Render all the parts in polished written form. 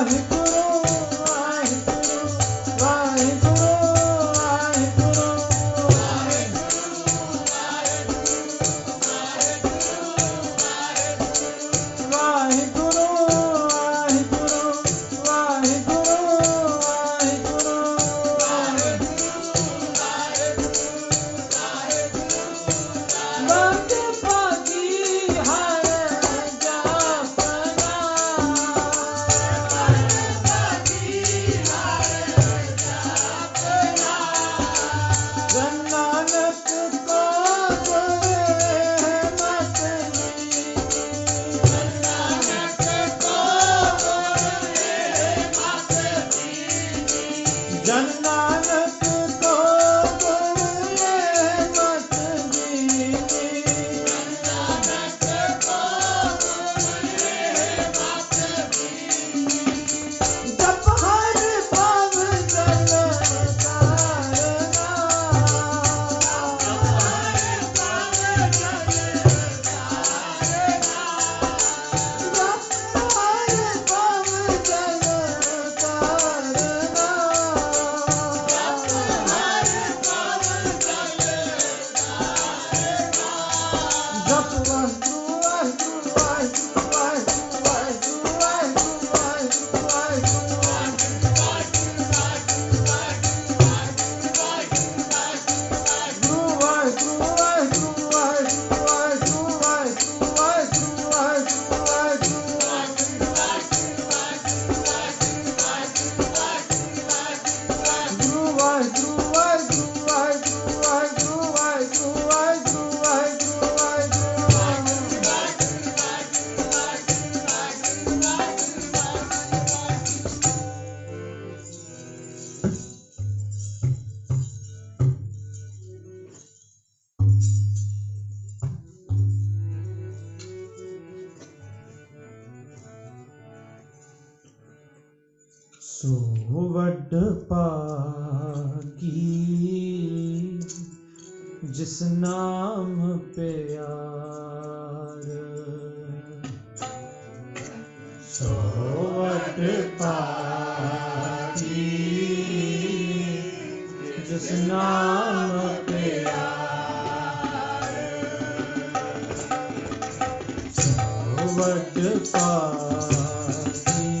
ਸੋ ਵੱਡ ਭਾਗੀ ਜਿਸ ਨਾਮ ਪਿਆਰ, ਸੋ ਵੱਡ ਭਾਗੀ ਜਿਸ ਨਾਮ ਪਿਆਰ, ਸੋ ਵੱਡ ਭਾਗੀ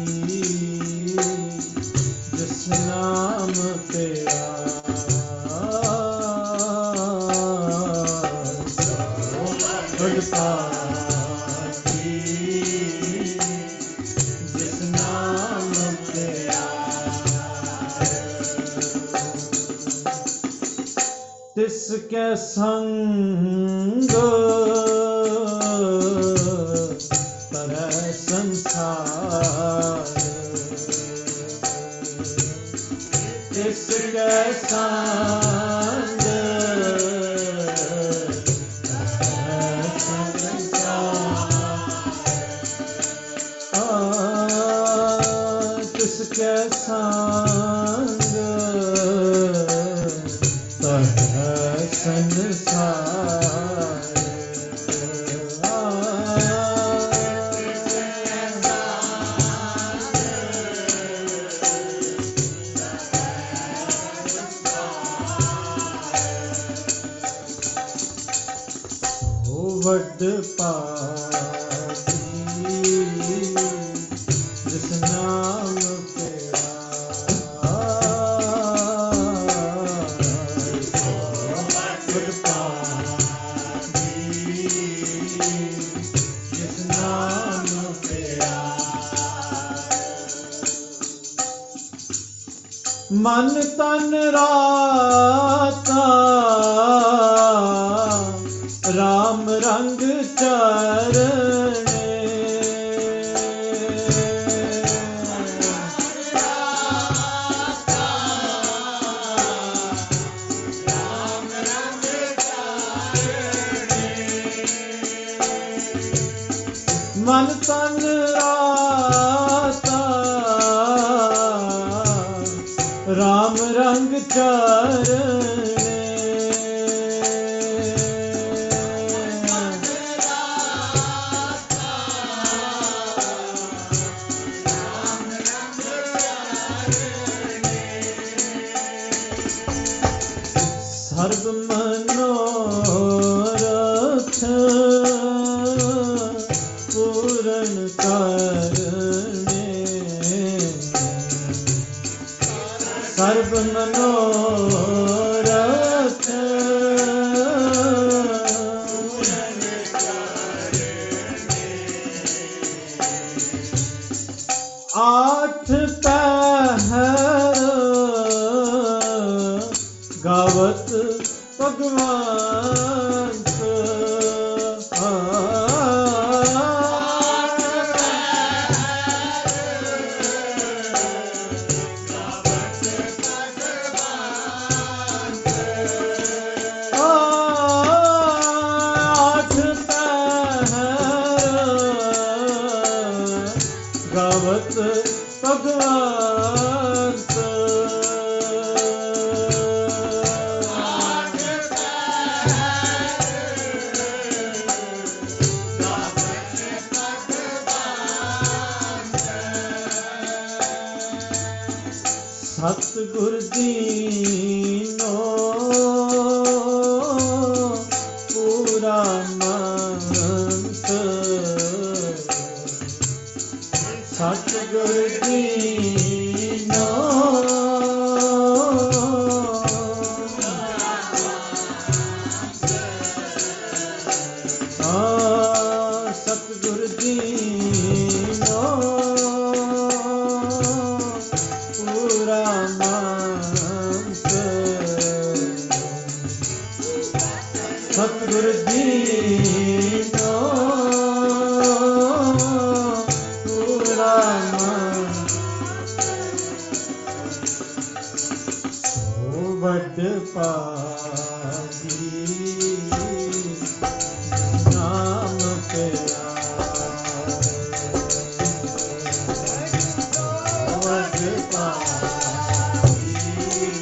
ਜਿਸ ਨਾਮ ਪਿਆਰ, ਸੋ ਵੱਡ ਭਾਗੀ ਜਿਸ ਨਾਮ ਪਿਆਰ, ਤਿਸ ਕੈ ਸੰਗ ਤਰੈ ਸੰਸਾਰ, ਤਿਸ ਕੈ ਸੰਗ ਤਰੈ ਸੰਸਾਰ, ਤਿਸ ਕੈ ਸੰਗ ਤਰੈ ਸੰਸਾਰ, ਵੱਡ ਭਾਗੀ ਜਿਸ ਨਾਮ ਪਿਆਰ, ਵੱਡ ਭਾਗੀ ਜਿਸ ਨਾਮ ਪਿਆਰ, ਮਨ ਤਨ ਰਾਤਾ ਰਾਮ ਰੰਗ ਚਰਣੇ, ਮਨ ਤਨ ਰਾਤਾ ਰਾਮ ਰੰਗ ਚਰਣੇ, ਸਰਬ ਮਨੋਰਥ ਆਠ ਪਹਿਰ ਗਾਵਤ ਭਗਵਾਨ ਗਾਵਤ ਭਗਵੰਤ ਸਤਿਗੁਰ ਦੀਨੋ ਪੂਰਾ ਮੰਤ ਸਤਿਗੁਰ ਦੀਨੋ ਸਤਿਗੁਰ ਦੀਨੋ ਪੂਰਾ ਮੰਤ ਸਤਿਗੁਰ ਦੀਨੋ ਪੂਰਾ ਵੱਡ ਪਾਗੀ ਨਾਮ ਪਿਆਰੇ ਵੱਡ ਪਾਗੀ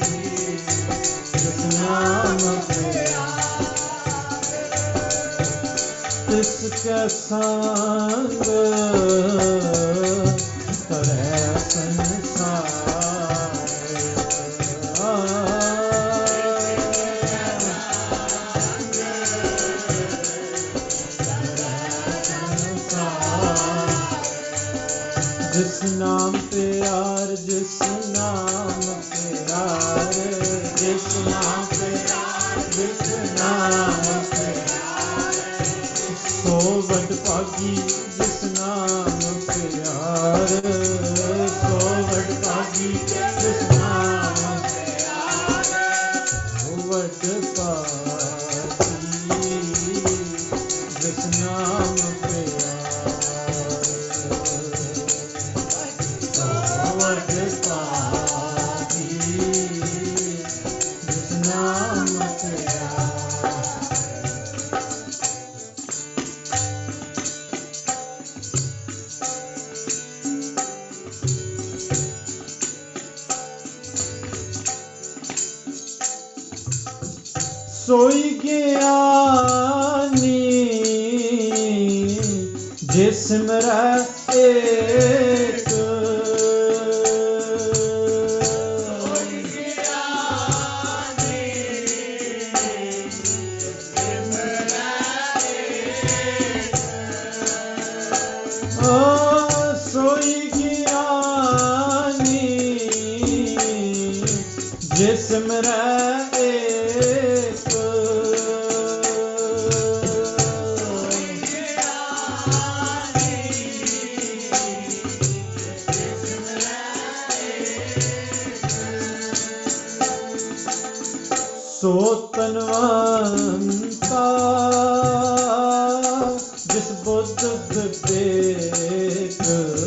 ਨਾਮ ਪਿਆਰੇ ਤਿਸ ਕੈ ਸੰਗ ਕਰੈ ਸੰਸਾਰ जिस नाम प्यार जिस नाम प्यार जिस नाम प्यार जिस नाम प्यार सो वड भागी जिस नाम प्यार सो वड भागी जिस नाम प्यार सो वड भागी जिस नाम सोई ज्ञानी जिसमरा एक सोई ज्ञानी जिसमरा सो तनवंता जिस बुद्ध विवेक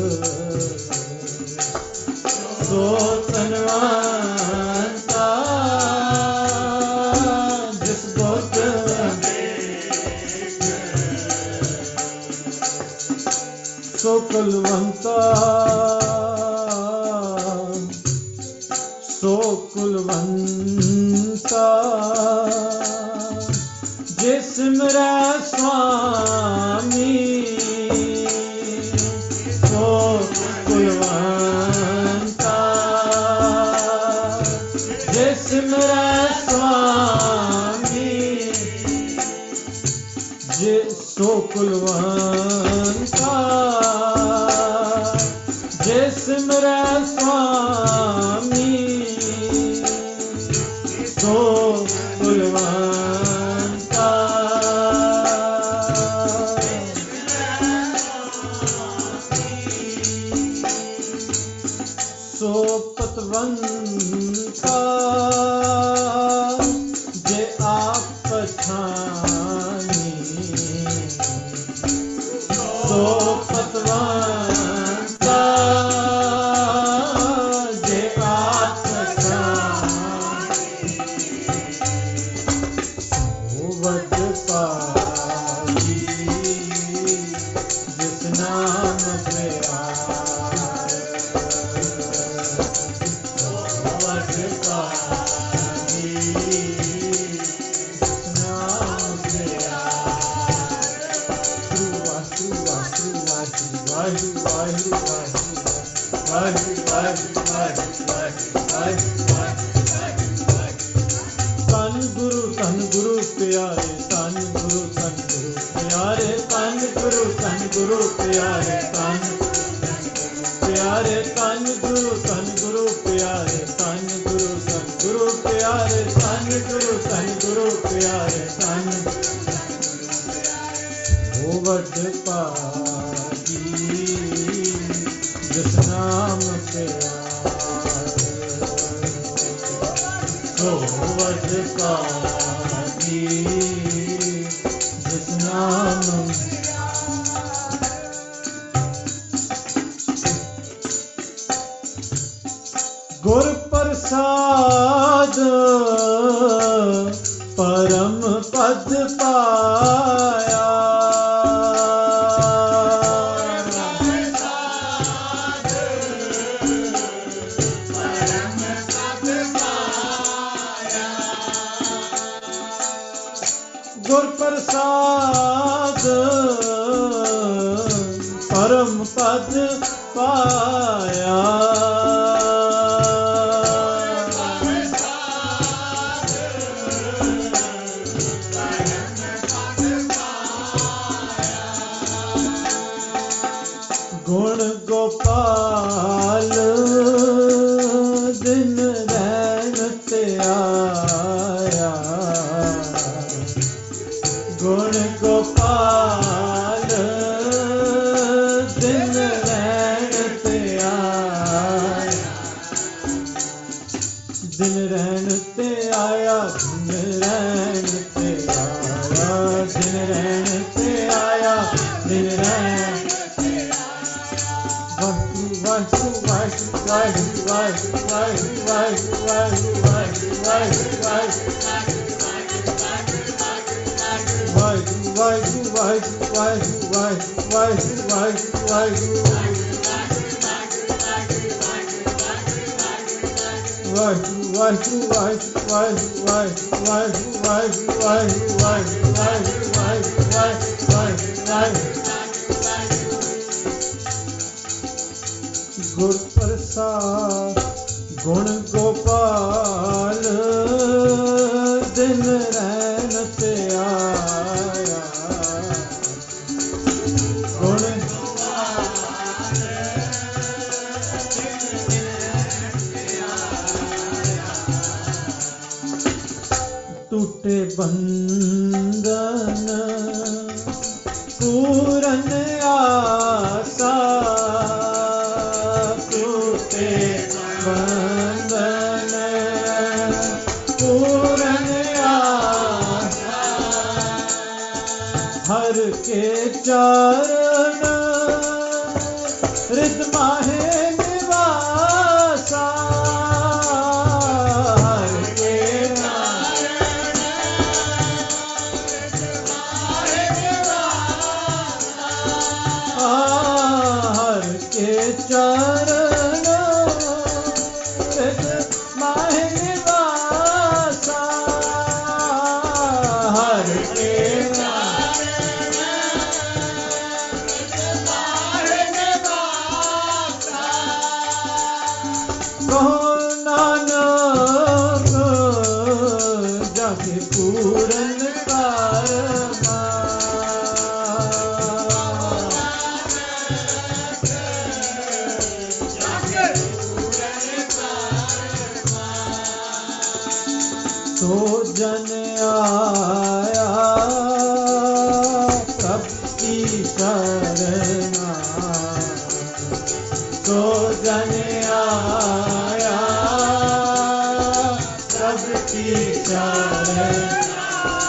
सो तनवंता जिस बुद्ध सो कुलवंता सो कुलवंता जिसमरा स्वामी सो कुलवंता जिसमरा स्वामी सो कुलवंता जिसमरा स्वामी ਸੋ ਕੁਲਵੰਤਾ ਸੋ ਪਤਵੰਤਾ ਜੇ ਆਪ ਪਛਾਨੀ ਸੋ ਪਤਵੰਤਾ ਜੇ ਆਪ ਪਛਾਨੀ ਸੋ ਵਡ ਪਾਈ ਜਿਸ ਨਾਮ ਧੰਨ ਗੁਰੂ ਪਿਆਰੇ ਧੰਨ ਗੁਰੂ ਪਿਆਰੇ ਧੰਨ ਗੁਰੂ ਪਿਆਰੇ ਧੰਨ ਪਿਆਰੇ ਧੰਨ ਗੁਰੂ ਪਿਆਰੇ ਧੰਨ ਗੁਰੂ ਪਿਆਰੇ ਧੰਨ ਗੁਰੂ ਪਿਆਰੇ ਧੰਨ ਹੋ ਵੱਡ ਭਾਗੀ ਜਿਸ ਨਾਮ ਪਿਆਰੇ ਸੋ ਵੱਡ ਭਾਗੀ ਜਿਸ ਨਾਮ ਗੁਰ ਪ੍ਰਸਾਦ ਪਰਮ ਪਦ ਪਾਇਆ ਗੁਰ ਪ੍ਰਸਾਦ ਪਰਮ ਪਦ ਪਾਇਆ ਗੁਣ ਗੋਪਾਲ ਦਿਨ ਰਹਿਣ ਤੇ ਆਇਆ ਗੁਣ ਗੋਪਾਲ ਦਿਨ ਰਹਿਣ ਤੇ ਆਇਆ ਦਿਨ ਰਹਿਣ ਤੇ ਆਇਆ ਦਿਨ ਰਹਿਣ ਤੇ ਆਇਆ ਦਿਨ ਰਹਿਣ ਤੇ ਆਇਆ ਦਿਨ ਰਹਿਣ ਵਾਹਿਗੁਰੂ ਵਾਹਿਗੁਰੂ ਵਾਹਿਗੁਰੂ ਵਾਹਿਗੁਰੂ ਵਾਹਿਗੁਰੂ ਵਾਹਿਗੁਰੂ ਗੁਰ ਪ੍ਰਸਾਦ ਗੁਣ ਗੋਪਾਲ ਦਿਨ ਰਹਿਣ ਤੇ ਆਇਆ ਗੁਣ ਟੂਟੇ ਬੰਧਨ ਪੂਰਨ ਆਸਾ ਬੰਧਨ ਪੂਰਨ ਆਸਾ ਹਰ ਕੇ ਚਰਨ ਰਿਦ ਮਾਹੇ ਨਿਵਾਸਾ ਹਰ ਕੇ ਚਰਨ ਰਿਦ ਮਾਹੇ ਨਿਵਾਸਾ ਹਰ ਕੇ ਚਰਨ ਪੂਰਨ ਕਰਮਾ सो जन आया प्रभ की शरणा, सो जन आया प्रभ की शरणा।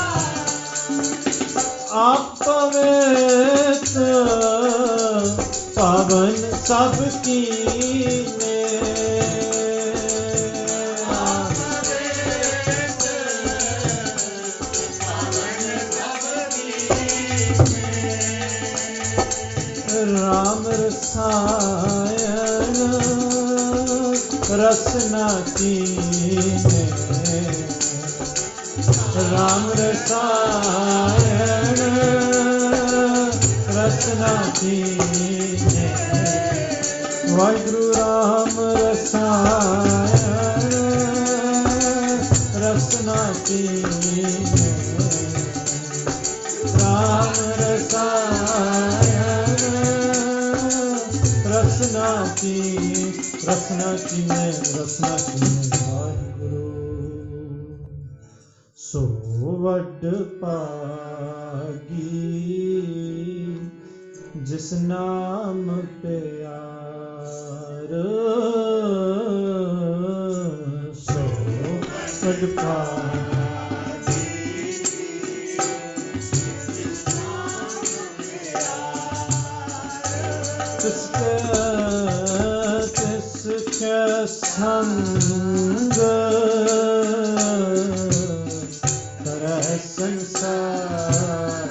आप पवित्र पावन सब कीने, राम रसायन रसना कीने, राम रसायन रसना कीने, वाहिगुरु राम रसायन रसना कीने, राम रसायन रसना की, रसना की मैं, रसना की मैं वाहिगुरु। सो वड भागी जिस नाम प्यार, सो वड भागी तिसके संग करह संसार,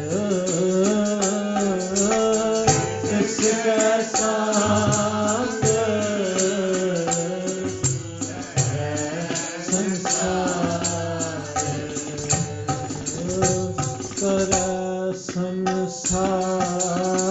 तिसके संग करह संसार, करह संसार